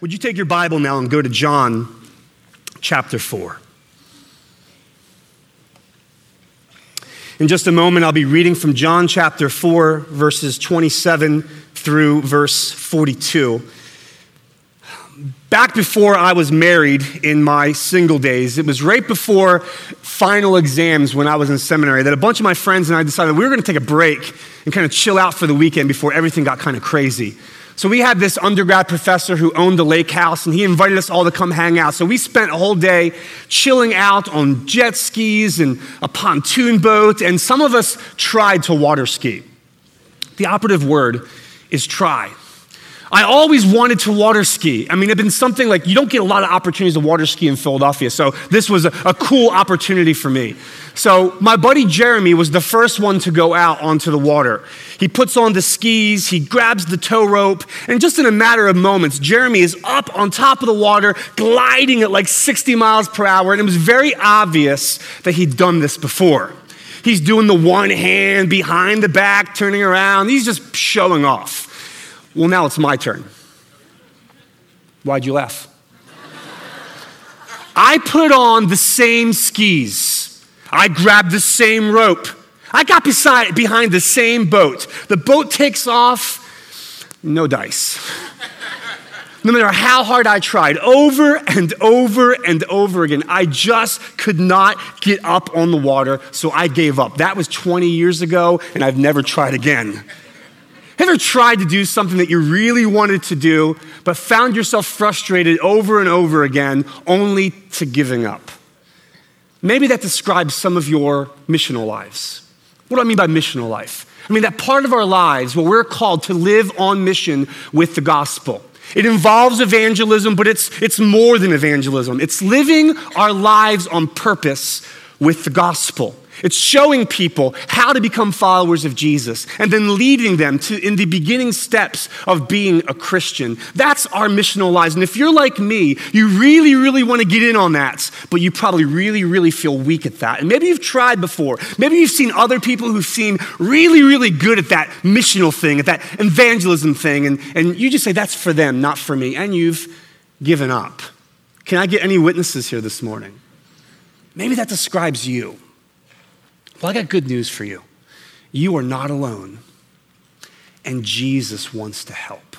Would you take your Bible now and go to John chapter 4? In just a moment, I'll be reading from John chapter 4, verses 27 through verse 42. Back before I was married in my single days, it was right before final exams when I was in seminary that a bunch of my friends and I decided we were going to take a break and kind of chill out for the weekend before everything got kind of crazy. So we had this undergrad professor who owned a lake house, and he invited us all to come hang out. So we spent a whole day chilling out on jet skis and a pontoon boat, and some of us tried to water ski. The operative word is try. I always wanted to water ski. I mean, it'd been something like, you don't get a lot of opportunities to water ski in Philadelphia, so this was a cool opportunity for me. So my buddy Jeremy was the first one to go out onto the water. He puts on the skis, he grabs the tow rope, and just in a matter of moments, Jeremy is up on top of the water, gliding at like 60 miles per hour, and it was very obvious that he'd done this before. He's doing the one hand behind the back, turning around. He's just showing off. Well, now it's my turn. Why'd you laugh? I put on the same skis. I grabbed the same rope. I got behind the same boat. The boat takes off, no dice. No matter how hard I tried, over and over and over again, I just could not get up on the water, so I gave up. That was 20 years ago, and I've never tried again. Ever tried to do something that you really wanted to do, but found yourself frustrated over and over again, only to giving up? Maybe that describes some of your missional lives. What do I mean by missional life? I mean that part of our lives where we're called to live on mission with the gospel. It involves evangelism, but it's more than evangelism. It's living our lives on purpose with the gospel. It's showing people how to become followers of Jesus and then leading them in the beginning steps of being a Christian. That's our missional lives. And if you're like me, you really, really want to get in on that, but you probably really, really feel weak at that. And maybe you've tried before. Maybe you've seen other people who've seen really, really good at that missional thing, at that evangelism thing, and you just say, that's for them, not for me, and you've given up. Can I get any witnesses here this morning? Maybe that describes you. Well, I got good news for you. You are not alone, and Jesus wants to help.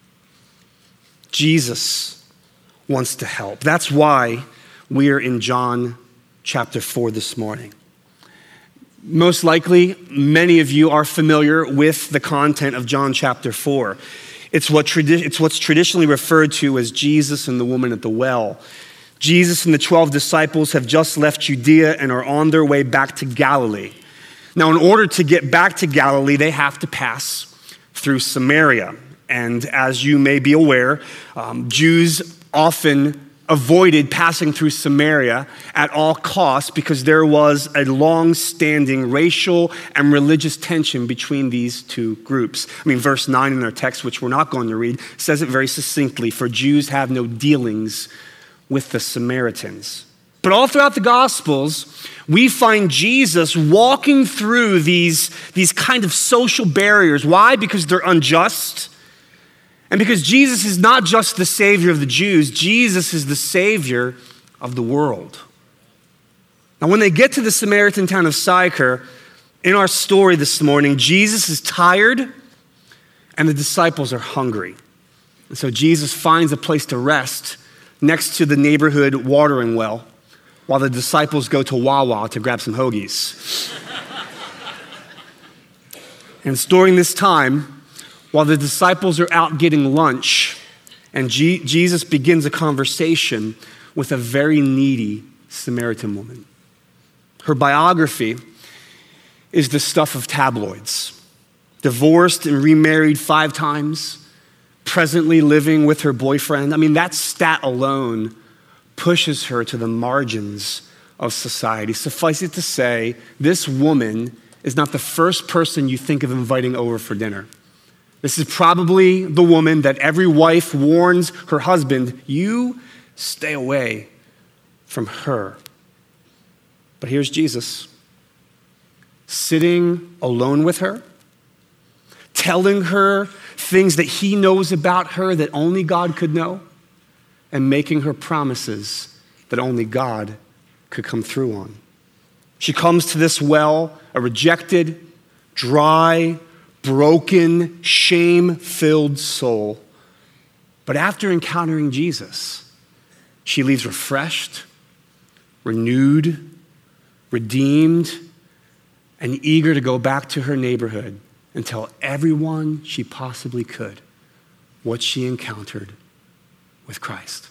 Jesus wants to help. That's why we're in John chapter 4 this morning. Most likely, many of you are familiar with the content of John chapter 4. It's what's traditionally referred to as Jesus and the woman at the well. Jesus and the 12 disciples have just left Judea and are on their way back to Galilee. Now, in order to get back to Galilee, they have to pass through Samaria. And as you may be aware, Jews often avoided passing through Samaria at all costs because there was a long-standing racial and religious tension between these two groups. I mean, verse 9 in our text, which we're not going to read, says it very succinctly, for Jews have no dealings with the Samaritans. But all throughout the Gospels, we find Jesus walking through these kind of social barriers. Why? Because they're unjust. And because Jesus is not just the Savior of the Jews, Jesus is the Savior of the world. Now, when they get to the Samaritan town of Sychar, in our story this morning, Jesus is tired and the disciples are hungry. And so Jesus finds a place to rest next to the neighborhood watering well, while the disciples go to Wawa to grab some hoagies. And it's during this time, while the disciples are out getting lunch, and Jesus begins a conversation with a very needy Samaritan woman. Her biography is the stuff of tabloids. Divorced and remarried 5 times, presently living with her boyfriend. I mean, that stat alone pushes her to the margins of society. Suffice it to say, this woman is not the first person you think of inviting over for dinner. This is probably the woman that every wife warns her husband, you stay away from her. But here's Jesus, sitting alone with her, telling her things that he knows about her that only God could know. and making her promises that only God could come through on. She comes to this well, a rejected, dry, broken, shame-filled soul. But after encountering Jesus, she leaves refreshed, renewed, redeemed, and eager to go back to her neighborhood and tell everyone she possibly could what she encountered with Christ.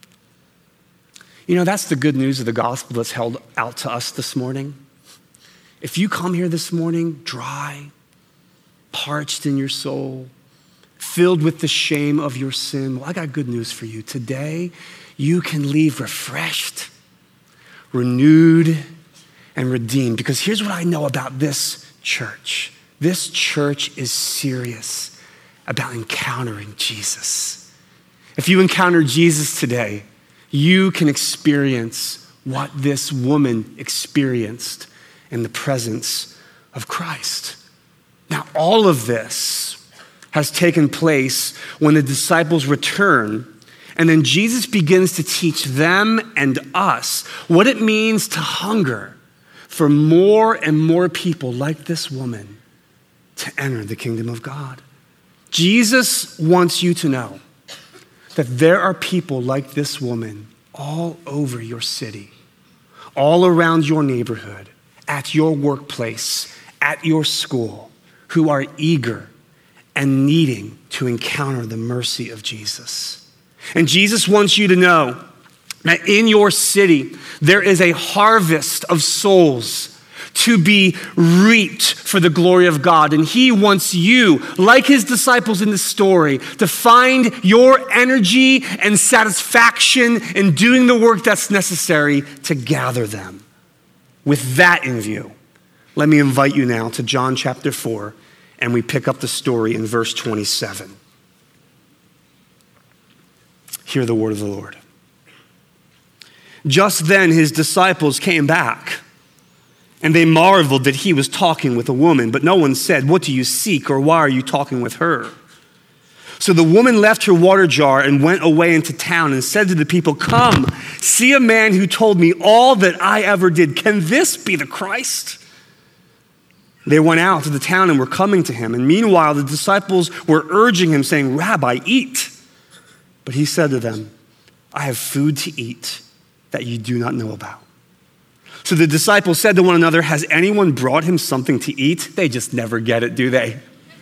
You know, that's the good news of the gospel that's held out to us this morning. If you come here this morning dry, parched in your soul, filled with the shame of your sin, well, I got good news for you. Today, you can leave refreshed, renewed, and redeemed. Because here's what I know about this church. This church is serious about encountering Jesus. If you encounter Jesus today, you can experience what this woman experienced in the presence of Christ. Now, all of this has taken place when the disciples return, and then Jesus begins to teach them and us what it means to hunger for more and more people like this woman to enter the kingdom of God. Jesus wants you to know that there are people like this woman all over your city, all around your neighborhood, at your workplace, at your school, who are eager and needing to encounter the mercy of Jesus. And Jesus wants you to know that in your city, there is a harvest of souls to be reaped for the glory of God. And he wants you, like his disciples in the story, to find your energy and satisfaction in doing the work that's necessary to gather them. With that in view, let me invite you now to John chapter 4, and we pick up the story in verse 27. Hear the word of the Lord. Just then his disciples came back, and they marveled that he was talking with a woman, but no one said, "What do you seek?" or "Why are you talking with her?" So the woman left her water jar and went away into town and said to the people, "Come, see a man who told me all that I ever did. Can this be the Christ?" They went out to the town and were coming to him. And meanwhile, the disciples were urging him, saying, "Rabbi, eat." But he said to them, "I have food to eat that you do not know about." So the disciples said to one another, "Has anyone brought him something to eat?" They just never get it, do they?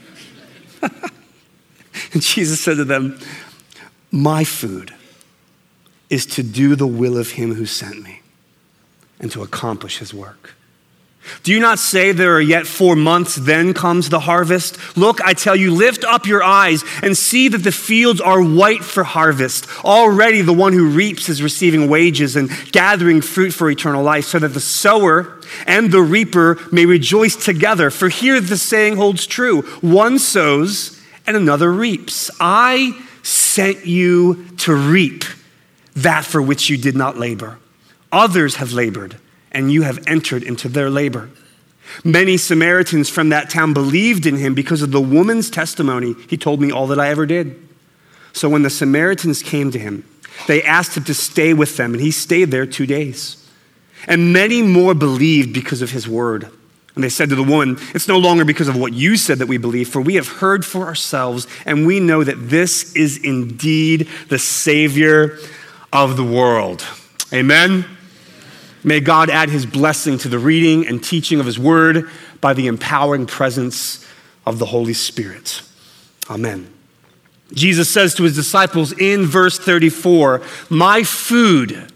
And Jesus said to them, "My food is to do the will of him who sent me and to accomplish his work. Do you not say there are yet 4 months, then comes the harvest? Look, I tell you, lift up your eyes and see that the fields are white for harvest. Already the one who reaps is receiving wages and gathering fruit for eternal life, so that the sower and the reaper may rejoice together. For here the saying holds true: one sows and another reaps. I sent you to reap that for which you did not labor. Others have labored, and you have entered into their labor." Many Samaritans from that town believed in him because of the woman's testimony. "He told me all that I ever did." So when the Samaritans came to him, they asked him to stay with them, and he stayed there 2 days. And many more believed because of his word. And they said to the woman, "It's no longer because of what you said that we believe, for we have heard for ourselves, and we know that this is indeed the Savior of the world." Amen. May God add his blessing to the reading and teaching of his word by the empowering presence of the Holy Spirit. Amen. Jesus says to his disciples in verse 34, "My food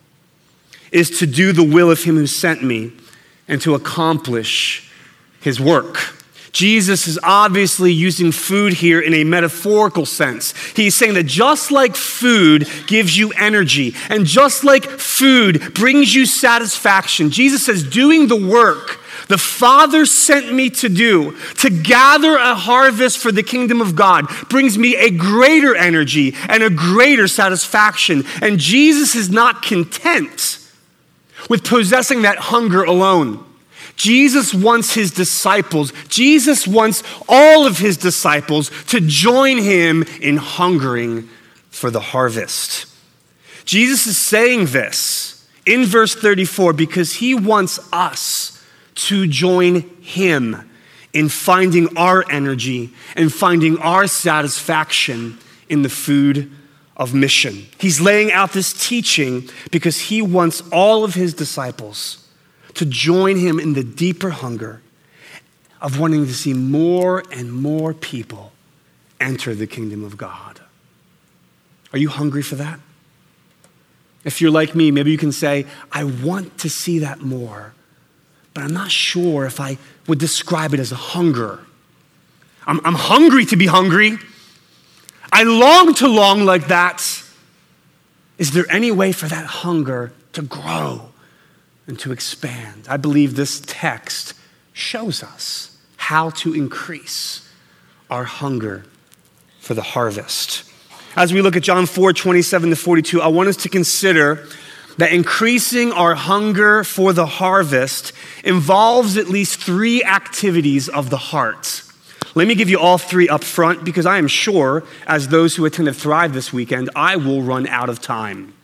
is to do the will of him who sent me and to accomplish his work." Jesus is obviously using food here in a metaphorical sense. He's saying that just like food gives you energy, and just like food brings you satisfaction, Jesus says doing the work the Father sent me to do, to gather a harvest for the kingdom of God, brings me a greater energy and a greater satisfaction. And Jesus is not content with possessing that hunger alone. Jesus wants his disciples, Jesus wants all of his disciples to join him in hungering for the harvest. Jesus is saying this in verse 34 because he wants us to join him in finding our energy and finding our satisfaction in the food of mission. He's laying out this teaching because he wants all of his disciples to join him in the deeper hunger of wanting to see more and more people enter the kingdom of God. Are you hungry for that? If you're like me, maybe you can say, I want to see that more, but I'm not sure if I would describe it as a hunger. I'm hungry to be hungry. I long to long like that. Is there any way for that hunger to grow and to expand? I believe this text shows us how to increase our hunger for the harvest. As we look at John 4:27-42, I want us to consider that increasing our hunger for the harvest involves at least 3 activities of the heart. Let me give you all 3 up front because I am sure, as those who attended Thrive this weekend, I will run out of time.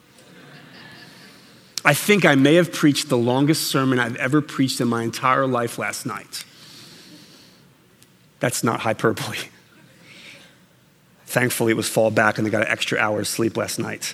I think I may have preached the longest sermon I've ever preached in my entire life last night. That's not hyperbole. Thankfully, it was fall back and I got an extra hour's sleep last night.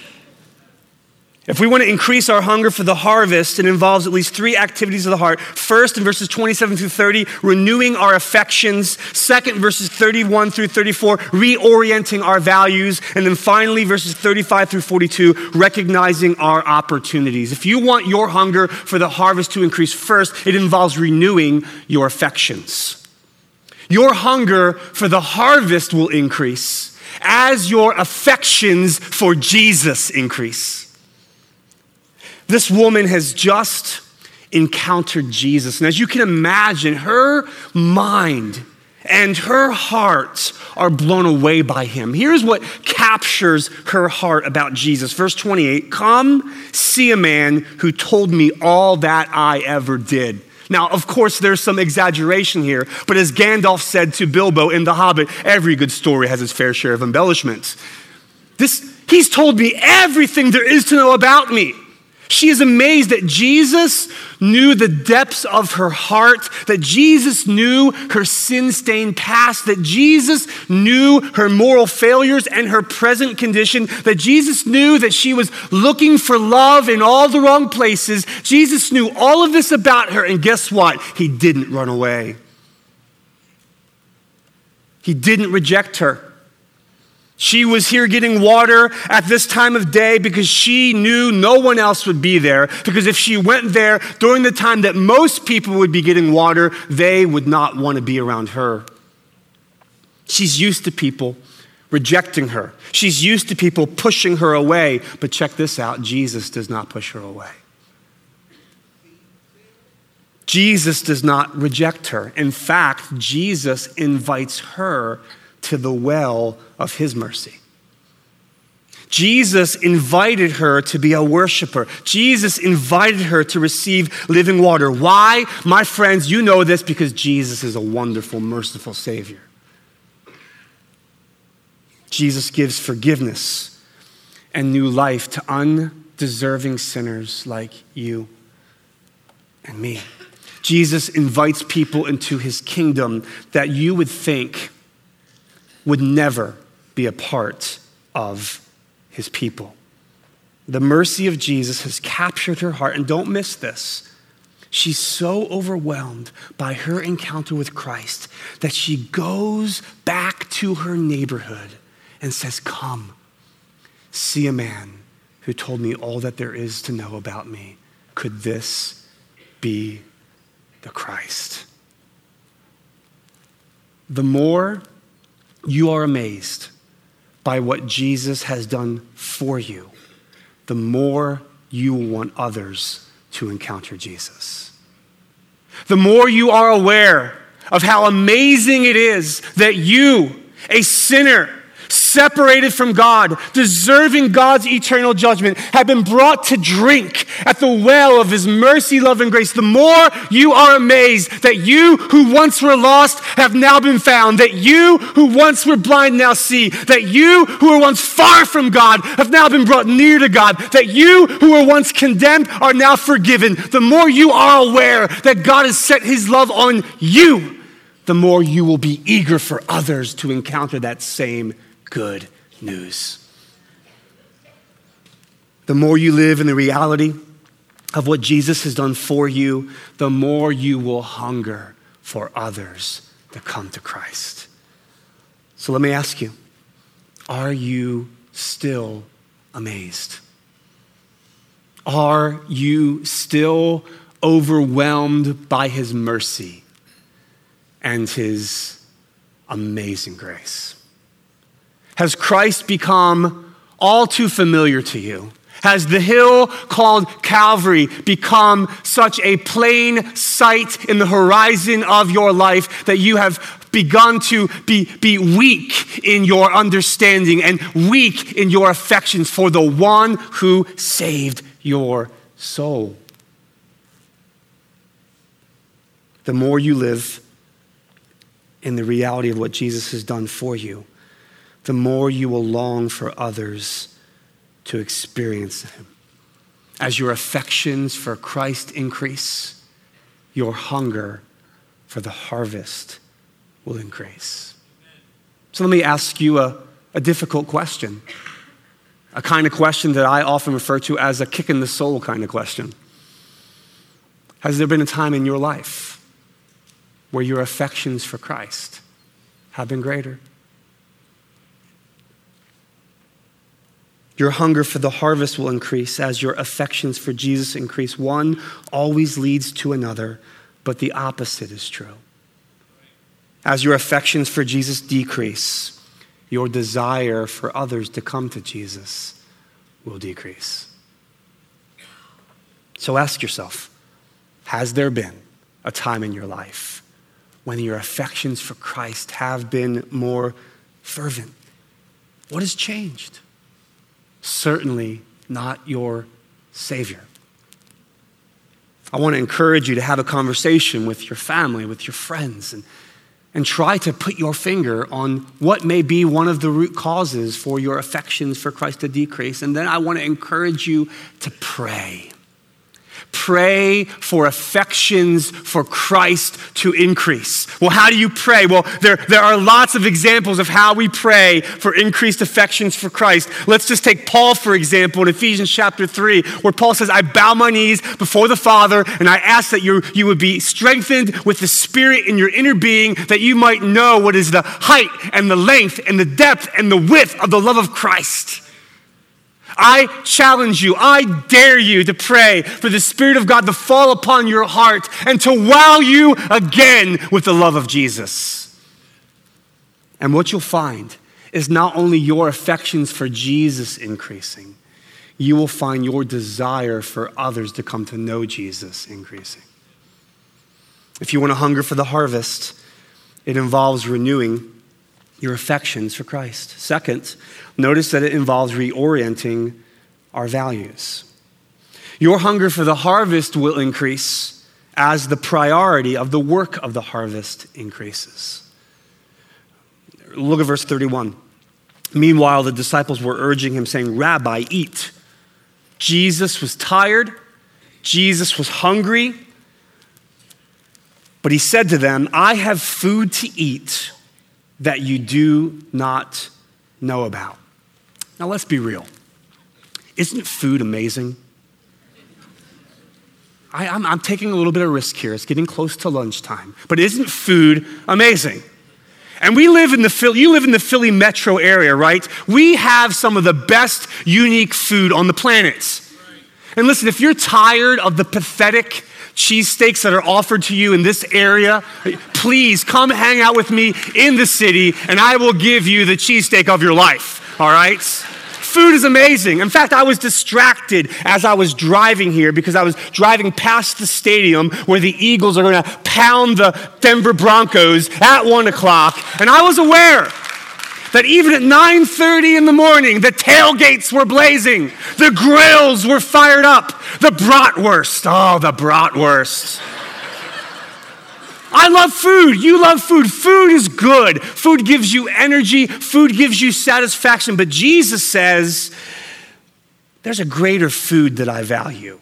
If we want to increase our hunger for the harvest, it involves at least 3 activities of the heart. First, in verses 27-30, renewing our affections. Second, verses 31-34, reorienting our values. And then finally, verses 35-42, recognizing our opportunities. If you want your hunger for the harvest to increase, first, it involves renewing your affections. Your hunger for the harvest will increase as your affections for Jesus increase. This woman has just encountered Jesus. And as you can imagine, her mind and her heart are blown away by him. Here's what captures her heart about Jesus. Verse 28, come see a man who told me all that I ever did. Now, of course, there's some exaggeration here, but as Gandalf said to Bilbo in The Hobbit, every good story has its fair share of embellishments. He's told me everything there is to know about me. She is amazed that Jesus knew the depths of her heart, that Jesus knew her sin-stained past, that Jesus knew her moral failures and her present condition, that Jesus knew that she was looking for love in all the wrong places. Jesus knew all of this about her, and guess what? He didn't run away. He didn't reject her. She was here getting water at this time of day because she knew no one else would be there. Because if she went there during the time that most people would be getting water, they would not want to be around her. She's used to people rejecting her. She's used to people pushing her away. But check this out, Jesus does not push her away. Jesus does not reject her. In fact, Jesus invites her to the well of his mercy. Jesus invited her to be a worshiper. Jesus invited her to receive living water. Why? My friends, you know this because Jesus is a wonderful, merciful Savior. Jesus gives forgiveness and new life to undeserving sinners like you and me. Jesus invites people into his kingdom that you would think would never be a part of his people. The mercy of Jesus has captured her heart, and don't miss this. She's so overwhelmed by her encounter with Christ that she goes back to her neighborhood and says, come, see a man who told me all that there is to know about me. Could this be the Christ? The more you are amazed by what Jesus has done for you, the more you will want others to encounter Jesus. The more you are aware of how amazing it is that you, a sinner, separated from God, deserving God's eternal judgment, have been brought to drink at the well of his mercy, love, and grace, the more you are amazed that you who once were lost have now been found, that you who once were blind now see, that you who were once far from God have now been brought near to God, that you who were once condemned are now forgiven. The more you are aware that God has set his love on you, the more you will be eager for others to encounter that same good news. The more you live in the reality of what Jesus has done for you, the more you will hunger for others to come to Christ. So let me ask you, are you still amazed? Are you still overwhelmed by his mercy and his amazing grace? Has Christ become all too familiar to you? Has the hill called Calvary become such a plain sight in the horizon of your life that you have begun to be weak in your understanding and weak in your affections for the one who saved your soul? The more you live in the reality of what Jesus has done for you, the more you will long for others to experience him. As your affections for Christ increase, your hunger for the harvest will increase. So let me ask you a difficult question, a kind of question that I often refer to as a kick in the soul kind of question. Has there been a time in your life where your affections for Christ have been greater? Your hunger for the harvest will increase as your affections for Jesus increase. One always leads to another, but the opposite is true. As your affections for Jesus decrease, your desire for others to come to Jesus will decrease. So ask yourself, has there been a time in your life when your affections for Christ have been more fervent? What has changed? Certainly not your Savior. I want to encourage you to have a conversation with your family, with your friends, and try to put your finger on what may be one of the root causes for your affections for Christ to decrease. And then I want to encourage you to pray. Pray for affections for Christ to increase. Well, how do you pray? Well, there are lots of examples of how we pray for increased affections for Christ. Let's just take Paul, for example, in Ephesians chapter 3, where Paul says, I bow my knees before the Father, and I ask that you would be strengthened with the Spirit in your inner being, that you might know what is the height and the length and the depth and the width of the love of Christ. I challenge you, I dare you to pray for the Spirit of God to fall upon your heart and to wow you again with the love of Jesus. And what you'll find is not only your affections for Jesus increasing, you will find your desire for others to come to know Jesus increasing. If you want to hunger for the harvest, it involves renewing your affections for Christ. Second, notice that it involves reorienting our values. Your hunger for the harvest will increase as the priority of the work of the harvest increases. Look at verse 31. Meanwhile, the disciples were urging him, saying, Rabbi, eat. Jesus was tired. Jesus was hungry. But he said to them, I have food to eat that you do not know about. Now let's be real. Isn't food amazing? I'm taking a little bit of risk here. It's getting close to lunchtime. But isn't food amazing? And you live in the Philly metro area, right? We have some of the best unique food on the planet. And listen, if you're tired of the pathetic cheesesteaks that are offered to you in this area, please come hang out with me in the city and I will give you the cheesesteak of your life, all right? Food is amazing. In fact, I was distracted as I was driving here because I was driving past the stadium where the Eagles are going to pound the Denver Broncos at 1 o'clock, and I was aware that even at 9:30 in the morning, the tailgates were blazing, the grills were fired up, the bratwurst. Oh, the bratwurst. I love food. You love food. Food is good. Food gives you energy. Food gives you satisfaction. But Jesus says, there's a greater food that I value.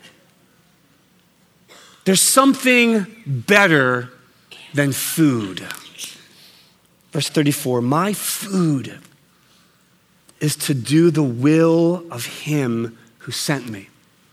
There's something better than food. Verse 34, my food is to do the will of him who sent me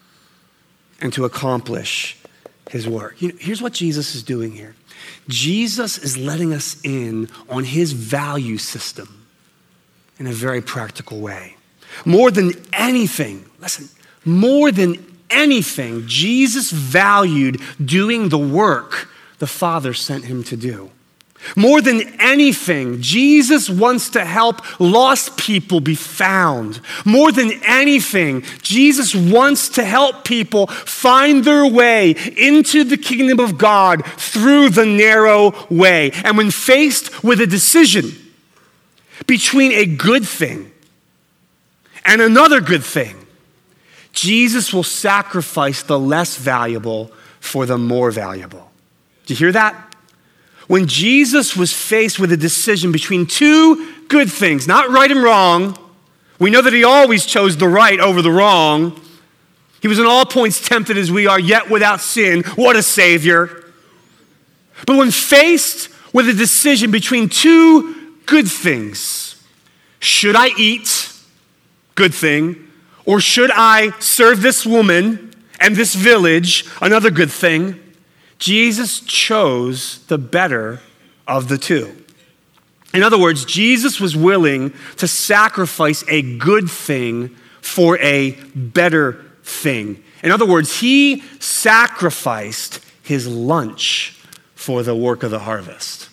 and to accomplish his work. Here's what Jesus is doing here. Jesus is letting us in on his value system in a very practical way. More than anything, listen, more than anything, Jesus valued doing the work the Father sent him to do. More than anything, Jesus wants to help lost people be found. More than anything, Jesus wants to help people find their way into the kingdom of God through the narrow way. And when faced with a decision between a good thing and another good thing, Jesus will sacrifice the less valuable for the more valuable. Do you hear that? When Jesus was faced with a decision between two good things, not right and wrong, we know that he always chose the right over the wrong. He was in all points tempted as we are, yet without sin. What a Savior. But when faced with a decision between two good things, should I eat? Good thing. Or should I serve this woman and this village? Another good thing. Jesus chose the better of the two. In other words, Jesus was willing to sacrifice a good thing for a better thing. In other words, he sacrificed his lunch for the work of the harvest.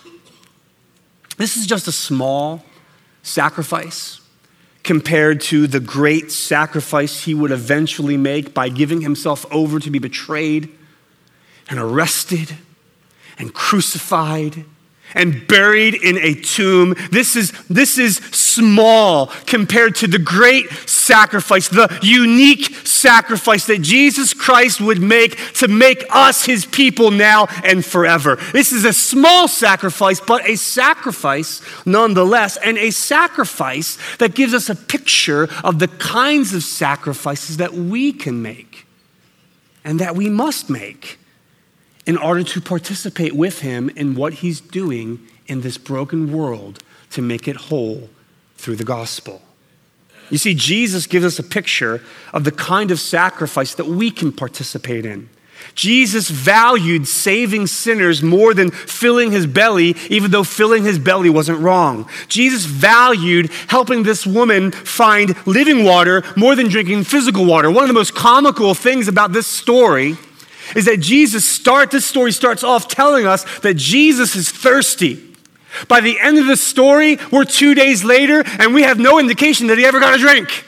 This is just a small sacrifice compared to the great sacrifice he would eventually make by giving himself over to be betrayed and arrested and crucified and buried in a tomb. This is small compared to the great sacrifice, the unique sacrifice that Jesus Christ would make to make us his people now and forever. This is a small sacrifice, but a sacrifice nonetheless, and a sacrifice that gives us a picture of the kinds of sacrifices that we can make and that we must make in order to participate with him in what he's doing in this broken world to make it whole through the gospel. You see, Jesus gives us a picture of the kind of sacrifice that we can participate in. Jesus valued saving sinners more than filling his belly, even though filling his belly wasn't wrong. Jesus valued helping this woman find living water more than drinking physical water. One of the most comical things about this story is that this story starts off telling us that Jesus is thirsty. By the end of the story, we're 2 days later, and we have no indication that he ever got a drink.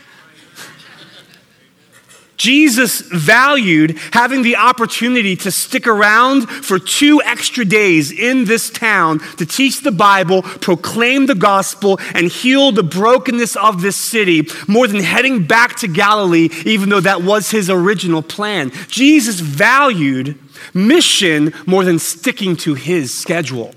Jesus valued having the opportunity to stick around for 2 extra days in this town to teach the Bible, proclaim the gospel, and heal the brokenness of this city more than heading back to Galilee, even though that was his original plan. Jesus valued mission more than sticking to his schedule.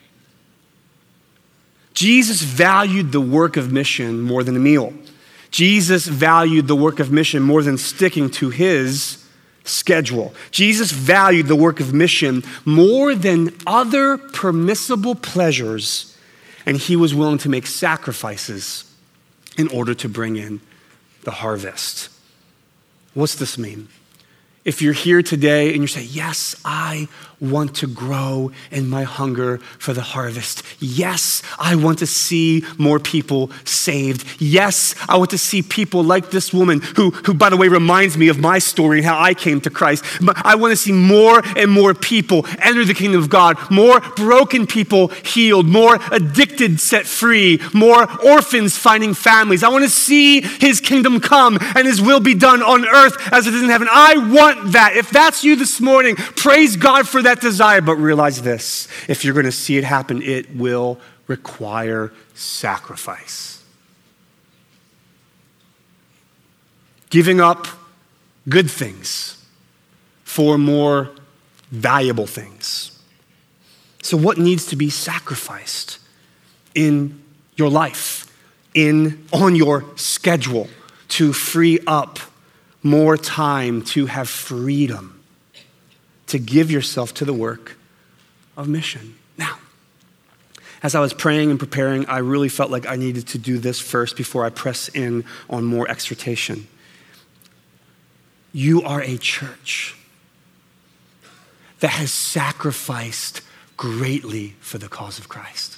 Jesus valued the work of mission more than a meal. Jesus valued the work of mission more than sticking to his schedule. Jesus valued the work of mission more than other permissible pleasures, and he was willing to make sacrifices in order to bring in the harvest. What's this mean? If you're here today and you say, yes, I want to grow in my hunger for the harvest. Yes, I want to see more people saved. Yes, I want to see people like this woman who by the way, reminds me of my story and how I came to Christ. But I want to see more and more people enter the kingdom of God, more broken people healed, more addicted set free, more orphans finding families. I want to see his kingdom come and his will be done on earth as it is in heaven. I want that. If that's you this morning, praise God for that desire, but realize this: if you're going to see it happen, it will require sacrifice. Giving up good things for more valuable things. So what needs to be sacrificed in your life, on your schedule to free up more time to have freedom to give yourself to the work of mission? Now, as I was praying and preparing, I really felt like I needed to do this first before I press in on more exhortation. You are a church that has sacrificed greatly for the cause of Christ.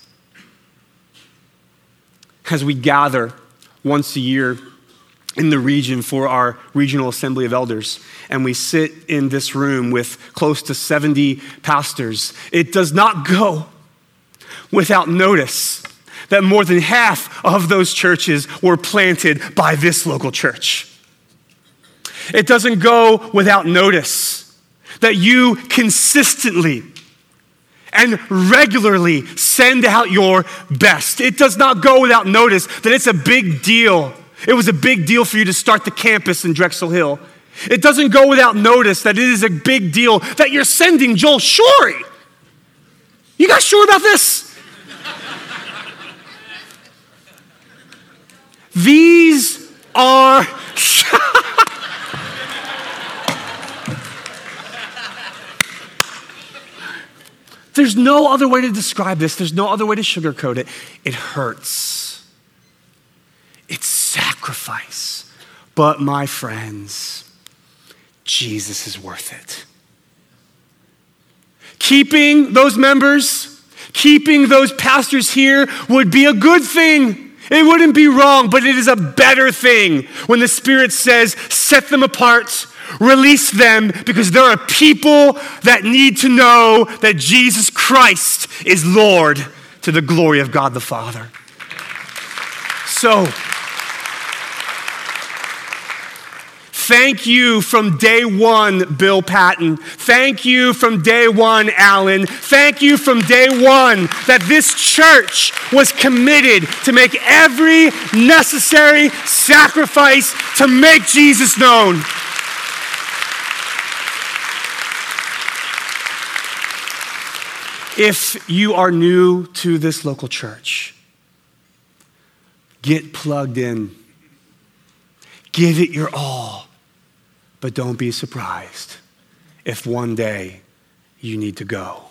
As we gather once a year in the region for our regional assembly of elders, and we sit in this room with close to 70 pastors, it does not go without notice that more than half of those churches were planted by this local church. It doesn't go without notice that you consistently and regularly send out your best. It does not go without notice that it's a big deal. It was a big deal for you to start the campus in Drexel Hill. It doesn't go without notice that it is a big deal that you're sending Joel Shorey. You guys sure about this? These are... There's no other way to describe this. There's no other way to sugarcoat it. It hurts. It's sacrifice. But my friends, Jesus is worth it. Keeping those members, keeping those pastors here would be a good thing. It wouldn't be wrong, but it is a better thing when the Spirit says, set them apart, release them, because there are people that need to know that Jesus Christ is Lord to the glory of God the Father. So, thank you from day one, Bill Patton. Thank you from day one, Alan. Thank you from day one that this church was committed to make every necessary sacrifice to make Jesus known. If you are new to this local church, get plugged in. Give it your all. But don't be surprised if one day you need to go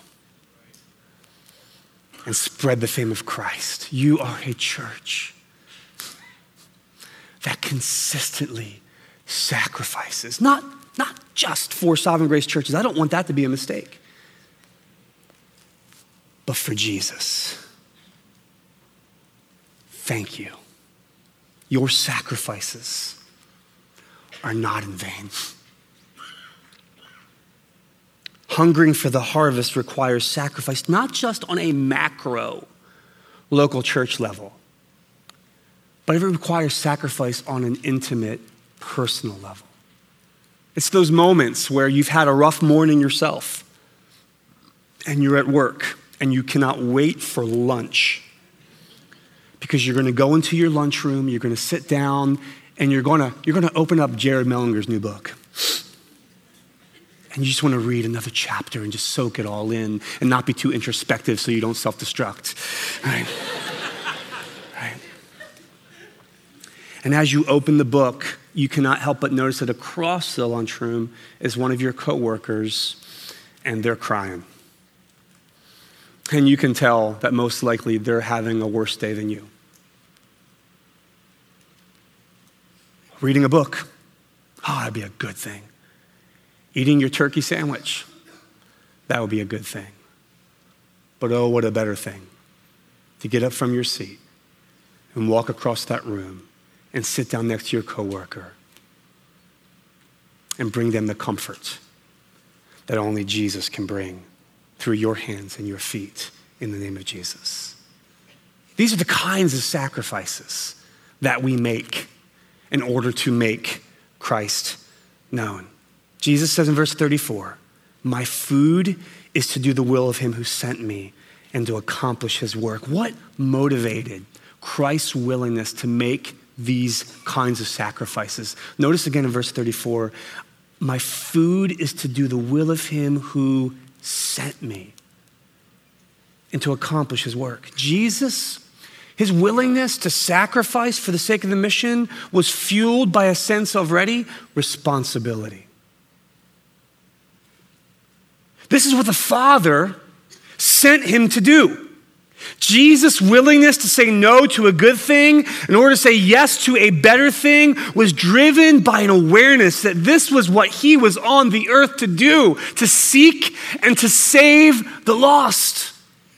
and spread the fame of Christ. You are a church that consistently sacrifices, not just for Sovereign Grace churches. I don't want that to be a mistake. But for Jesus. Thank you. Your sacrifices are not in vain. Hungering for the harvest requires sacrifice, not just on a macro local church level, but it requires sacrifice on an intimate, personal level. It's those moments where you've had a rough morning yourself and you're at work and you cannot wait for lunch because you're going to go into your lunchroom, you're going to sit down, and you're going to open up Jared Mellinger's new book. And you just want to read another chapter and just soak it all in and not be too introspective so you don't self-destruct. Right? Right? And as you open the book, you cannot help but notice that across the lunchroom is one of your coworkers, and they're crying. And you can tell that most likely they're having a worse day than you. Reading a book, that'd be a good thing. Eating your turkey sandwich, that would be a good thing. But oh, what a better thing to get up from your seat and walk across that room and sit down next to your coworker and bring them the comfort that only Jesus can bring through your hands and your feet in the name of Jesus. These are the kinds of sacrifices that we make in order to make Christ known. Jesus says in verse 34, my food is to do the will of him who sent me and to accomplish his work. What motivated Christ's willingness to make these kinds of sacrifices? Notice again in verse 34, my food is to do the will of him who sent me and to accomplish his work. Jesus, his willingness to sacrifice for the sake of the mission was fueled by a sense of responsibility. This is what the Father sent him to do. Jesus' willingness to say no to a good thing in order to say yes to a better thing was driven by an awareness that this was what he was on the earth to do, to seek and to save the lost.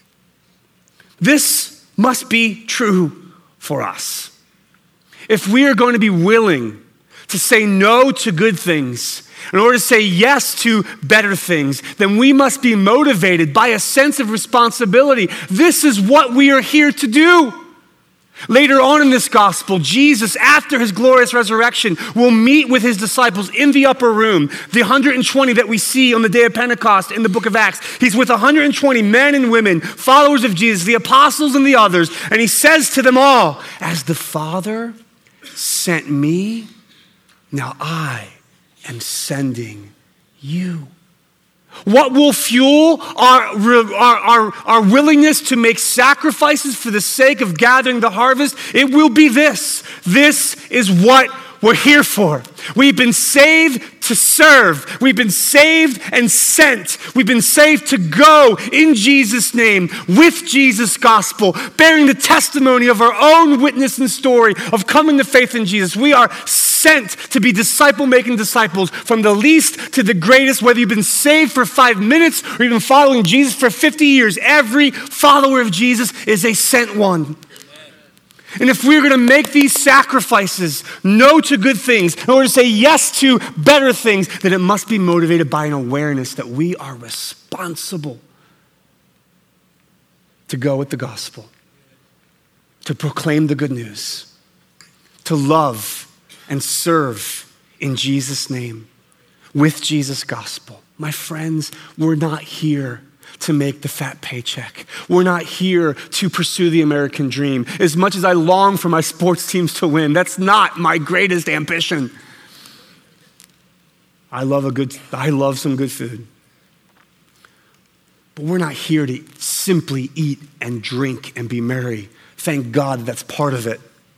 This must be true for us. If we are going to be willing to say no to good things in order to say yes to better things, then we must be motivated by a sense of responsibility. This is what we are here to do. Later on in this gospel, Jesus, after his glorious resurrection, will meet with his disciples in the upper room, the 120 that we see on the day of Pentecost in the book of Acts. He's with 120 men and women, followers of Jesus, the apostles and the others, and he says to them all, as the Father sent me, now I am sending you. What will fuel our willingness to make sacrifices for the sake of gathering the harvest? It will be this. This is what we're here for. We've been saved to serve. We've been saved and sent. We've been saved to go in Jesus' name with Jesus' gospel, bearing the testimony of our own witness and story of coming to faith in Jesus. We are sent to be disciple-making disciples from the least to the greatest, whether you've been saved for 5 minutes or you've been following Jesus for 50 years. Every follower of Jesus is a sent one. And if we're going to make these sacrifices, no to good things, in order to say yes to better things, then it must be motivated by an awareness that we are responsible to go with the gospel, to proclaim the good news, to love and serve in Jesus' name, with Jesus' gospel. My friends, we're not here to make the fat paycheck. We're not here to pursue the American dream. As much as I long for my sports teams to win, that's not my greatest ambition. I love some good food. But we're not here to simply eat and drink and be merry. Thank God that's part of it.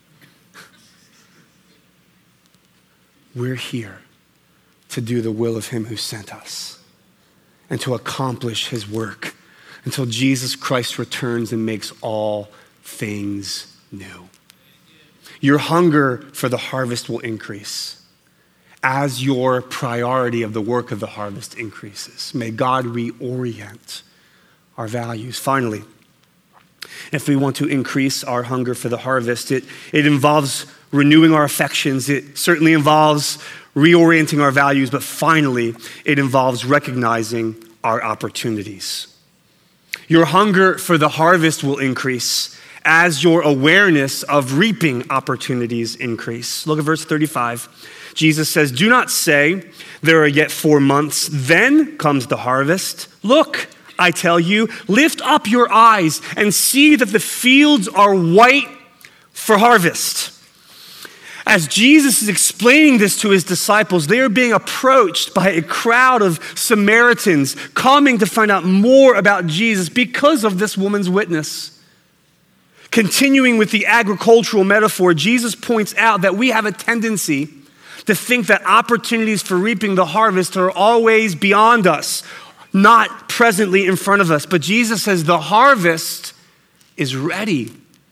We're here to do the will of him who sent us and to accomplish his work until Jesus Christ returns and makes all things new. Your hunger for the harvest will increase as your priority of the work of the harvest increases. May God reorient our values. Finally, if we want to increase our hunger for the harvest, it involves renewing our affections. It certainly involves reorienting our values, but finally, it involves recognizing our opportunities. Your hunger for the harvest will increase as your awareness of reaping opportunities increase. Look at verse 35. Jesus says, "Do not say, 'There are yet 4 months, then comes the harvest.' Look, I tell you, lift up your eyes and see that the fields are white for harvest." As Jesus is explaining this to his disciples, they are being approached by a crowd of Samaritans coming to find out more about Jesus because of this woman's witness. Continuing with the agricultural metaphor, Jesus points out that we have a tendency to think that opportunities for reaping the harvest are always beyond us, not presently in front of us. But Jesus says the harvest is ready.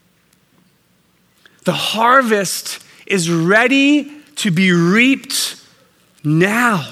The harvest is ready to be reaped now.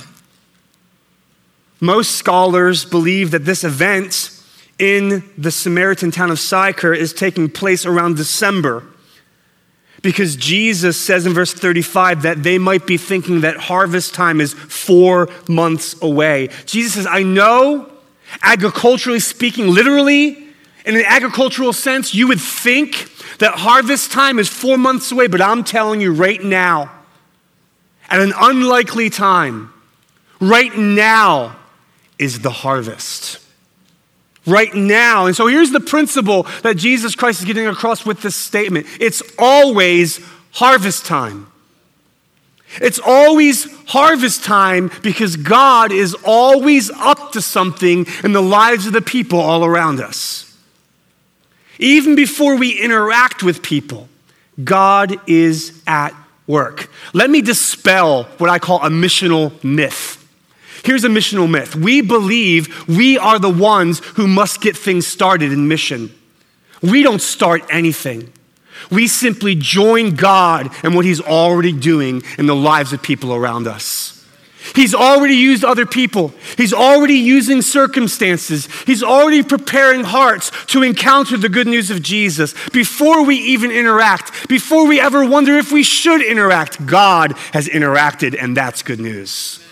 Most scholars believe that this event in the Samaritan town of Sychar is taking place around December, because Jesus says in verse 35 that they might be thinking that harvest time is 4 months away. Jesus says, I know, agriculturally speaking, literally, in an agricultural sense, you would think that harvest time is 4 months away, but I'm telling you right now, at an unlikely time, right now is the harvest. right now. And so here's the principle that Jesus Christ is getting across with this statement. It's always harvest time. It's always harvest time because God is always up to something in the lives of the people all around us. Even before we interact with people, God is at work. Let me dispel what I call a missional myth. Here's a missional myth. We believe we are the ones who must get things started in mission. We don't start anything. We simply join God and what he's already doing in the lives of people around us. He's already used other people. He's already using circumstances. He's already preparing hearts to encounter the good news of Jesus. Before we even interact, before we ever wonder if we should interact, God has interacted, and that's good news.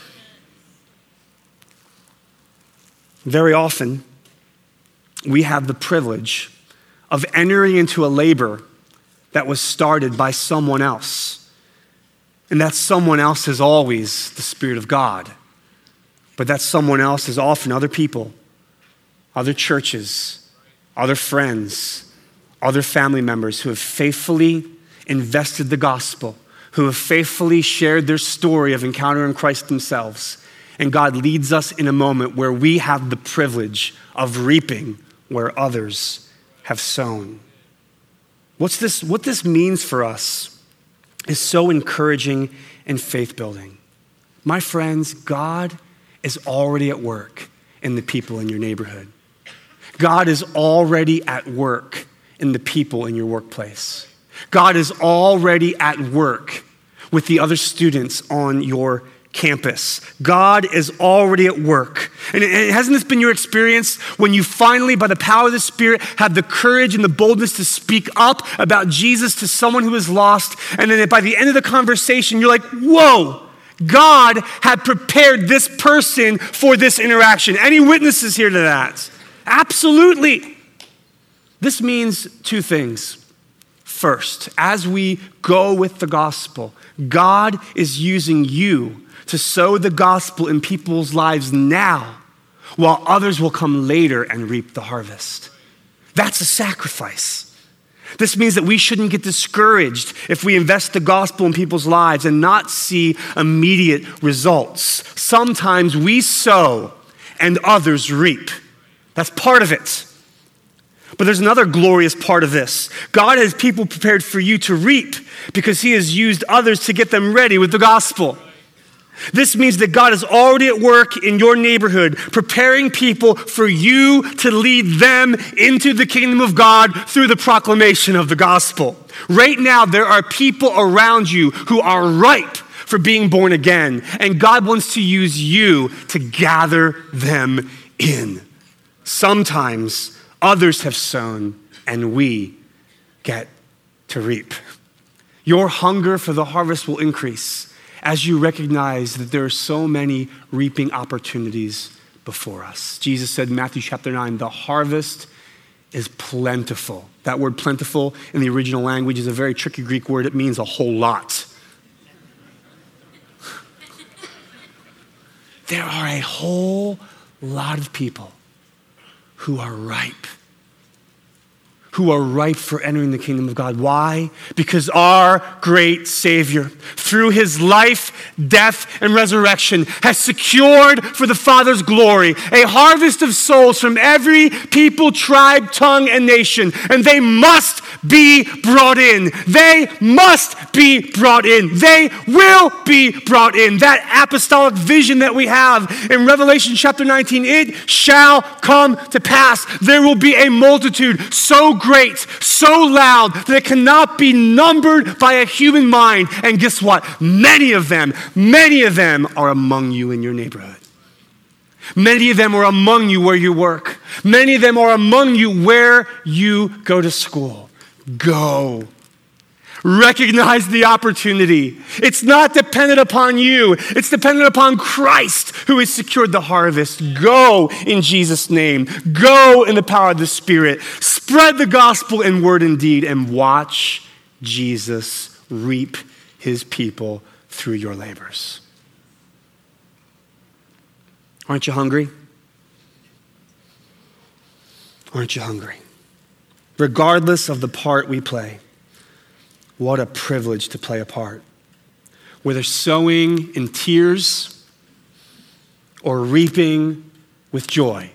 Very often, we have the privilege of entering into a labor that was started by someone else. And that someone else is always the Spirit of God. But that someone else is often other people, other churches, other friends, other family members who have faithfully invested the gospel, who have faithfully shared their story of encountering Christ themselves. And God leads us in a moment where we have the privilege of reaping where others have sown. What this means for us is so encouraging and faith building. My friends, God is already at work in the people in your neighborhood. God is already at work in the people in your workplace. God is already at work with the other students on your campus. God is already at work. And hasn't this been your experience when you finally, by the power of the Spirit, have the courage and the boldness to speak up about Jesus to someone who is lost, and then by the end of the conversation, you're like, whoa, God had prepared this person for this interaction. Any witnesses here to that? Absolutely. This means two things. First, as we go with the gospel, God is using you to sow the gospel in people's lives now, while others will come later and reap the harvest. That's a sacrifice. This means that we shouldn't get discouraged if we invest the gospel in people's lives and not see immediate results. Sometimes we sow and others reap. That's part of it. But there's another glorious part of this. God has people prepared for you to reap because he has used others to get them ready with the gospel. This means that God is already at work in your neighborhood, preparing people for you to lead them into the kingdom of God through the proclamation of the gospel. Right now, there are people around you who are ripe for being born again, and God wants to use you to gather them in. Sometimes others have sown, and we get to reap. Your hunger for the harvest will increase as you recognize that there are so many reaping opportunities before us. Jesus said in Matthew chapter 9, the harvest is plentiful. That word plentiful in the original language is a very tricky Greek word. It means a whole lot. There are a whole lot of people who are ripe for entering the kingdom of God. Why? Because our great Savior, through his life, death, and resurrection, has secured for the Father's glory a harvest of souls from every people, tribe, tongue, and nation. And they must be brought in. They must be brought in. They will be brought in. That apostolic vision that we have in Revelation chapter 19, it shall come to pass. There will be a multitude so great, so loud, that it cannot be numbered by a human mind. And guess what? Many of them are among you in your neighborhood. Many of them are among you where you work. Many of them are among you where you go to school. Go. Recognize the opportunity. It's not dependent upon you. It's dependent upon Christ who has secured the harvest. Go in Jesus' name. Go in the power of the Spirit. Spread the gospel in word and deed, and watch Jesus reap his people through your labors. Aren't you hungry? Aren't you hungry? Regardless of the part we play, what a privilege to play a part. Whether sowing in tears or reaping with joy,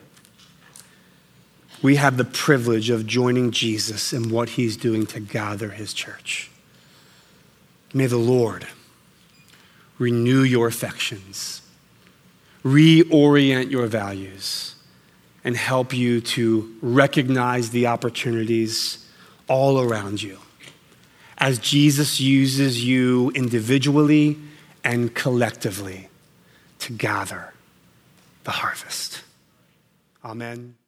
we have the privilege of joining Jesus in what he's doing to gather his church. May the Lord renew your affections, reorient your values, and help you to recognize the opportunities all around you as Jesus uses you individually and collectively to gather the harvest. Amen.